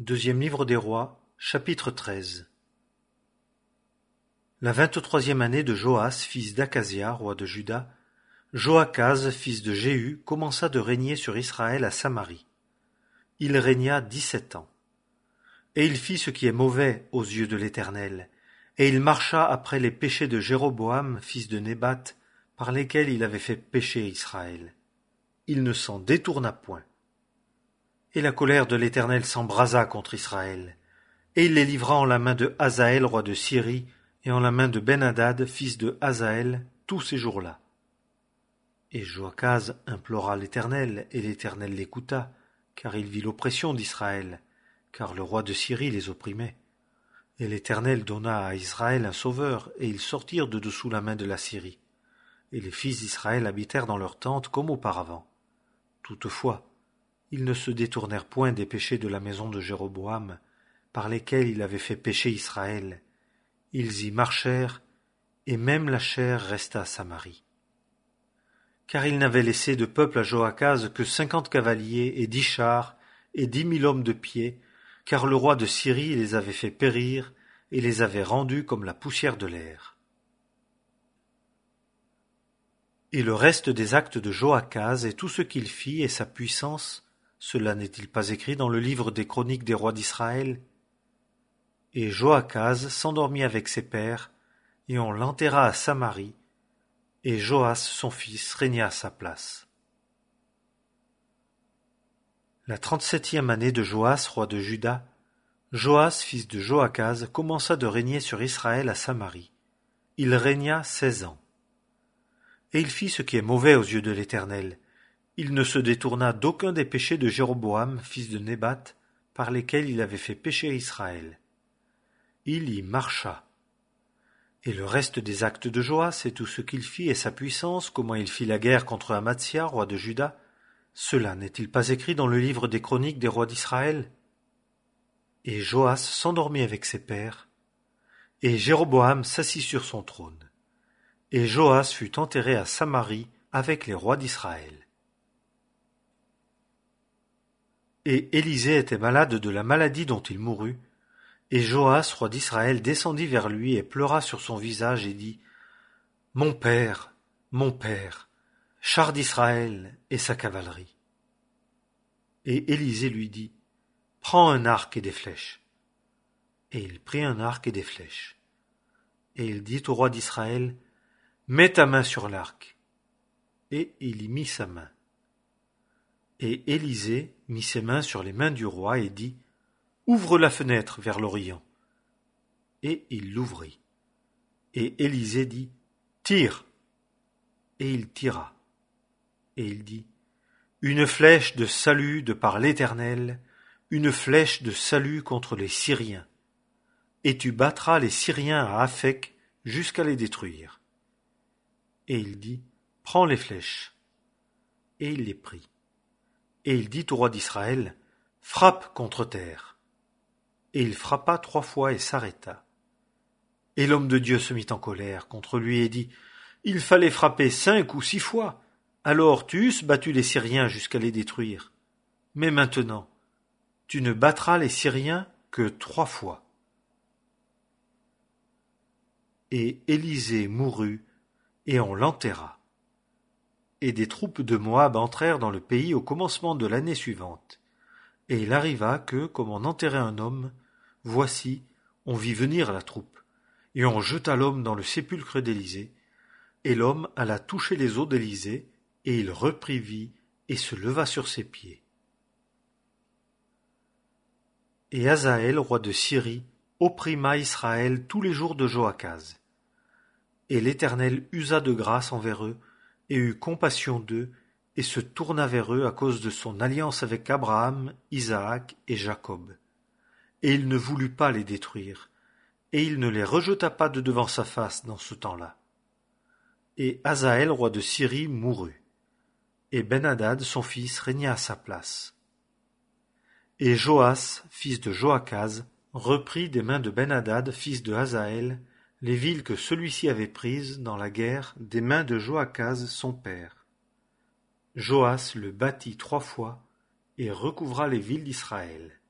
Deuxième livre des Rois, chapitre 13. La 23e année de Joas, fils d'Akazia, roi de Juda, Joachaz, fils de Jéhu, commença de régner sur Israël à Samarie. Il régna 17 ans. Et il fit ce qui est mauvais aux yeux de l'Éternel, et il marcha après les péchés de Jéroboam, fils de Nébat, par lesquels il avait fait pécher Israël. Il ne s'en détourna point. Et la colère de l'Éternel s'embrasa contre Israël, et il les livra en la main de Hazaël, roi de Syrie, et en la main de Ben-Hadad, fils de Hazaël, tous ces jours-là. Et Joachaz implora l'Éternel, et l'Éternel l'écouta, car il vit l'oppression d'Israël, car le roi de Syrie les opprimait. Et l'Éternel donna à Israël un sauveur, et ils sortirent de dessous la main de la Syrie. Et les fils d'Israël habitèrent dans leurs tentes comme auparavant. Toutefois, ils ne se détournèrent point des péchés de la maison de Jéroboam, par lesquels il avait fait pécher Israël. Ils y marchèrent, et même la chair resta à Samarie. Car il n'avait laissé de peuple à Joachaz que 50 cavaliers et 10 chars et 10 000 hommes de pied, car le roi de Syrie les avait fait périr et les avait rendus comme la poussière de l'air. Et le reste des actes de Joachaz et tout ce qu'il fit et sa puissance, cela n'est-il pas écrit dans le livre des chroniques des rois d'Israël? Et Joachaz s'endormit avec ses pères, et on l'enterra à Samarie, et Joas son fils régna à sa place. La 37e année de Joas, roi de Juda, Joas, fils de Joachaz, commença de régner sur Israël à Samarie. Il régna 16 ans. Et il fit ce qui est mauvais aux yeux de l'Éternel. Il ne se détourna d'aucun des péchés de Jéroboam, fils de Nébat, par lesquels il avait fait pécher Israël. Il y marcha. Et le reste des actes de Joas et tout ce qu'il fit et sa puissance, comment il fit la guerre contre Amatzia, roi de Juda, cela n'est-il pas écrit dans le livre des chroniques des rois d'Israël? Et Joas s'endormit avec ses pères, et Jéroboam s'assit sur son trône. Et Joas fut enterré à Samarie avec les rois d'Israël. Et Élisée était malade de la maladie dont il mourut, et Joas, roi d'Israël, descendit vers lui et pleura sur son visage et dit : mon père, char d'Israël et sa cavalerie. Et Élisée lui dit : prends un arc et des flèches. Et il prit un arc et des flèches. Et il dit au roi d'Israël : mets ta main sur l'arc. Et il y mit sa main. Et Élisée mit ses mains sur les mains du roi et dit : ouvre la fenêtre vers l'Orient. Et il l'ouvrit. Et Élisée dit : tire. Et il tira. Et il dit : une flèche de salut de par l'Éternel, une flèche de salut contre les Syriens. Et tu battras les Syriens à Aphek jusqu'à les détruire. Et il dit : prends les flèches. Et il les prit. Et il dit au roi d'Israël : frappe contre terre. Et il frappa 3 fois et s'arrêta. Et l'homme de Dieu se mit en colère contre lui et dit : il fallait frapper 5 ou 6 fois, alors tu eusses battu les Syriens jusqu'à les détruire. Mais maintenant, tu ne battras les Syriens que 3 fois. Et Élisée mourut, et on l'enterra. Et des troupes de Moab entrèrent dans le pays au commencement de l'année suivante. Et il arriva que, comme on enterrait un homme, voici, on vit venir la troupe, et on jeta l'homme dans le sépulcre d'Élisée, et l'homme alla toucher les os d'Élisée, et il reprit vie, et se leva sur ses pieds. Et Hazaël, roi de Syrie, opprima Israël tous les jours de Joachaz. Et l'Éternel usa de grâce envers eux, et eut compassion d'eux, et se tourna vers eux à cause de son alliance avec Abraham, Isaac et Jacob. Et il ne voulut pas les détruire, et il ne les rejeta pas de devant sa face dans ce temps-là. Et Hazaël, roi de Syrie, mourut, et Ben-Hadad, son fils, régna à sa place. Et Joas, fils de Joachaz, reprit des mains de Ben-Hadad, fils de Hazaël, les villes que celui-ci avait prises dans la guerre des mains de Joachaz son père. Joas le bâtit 3 fois et recouvra les villes d'Israël.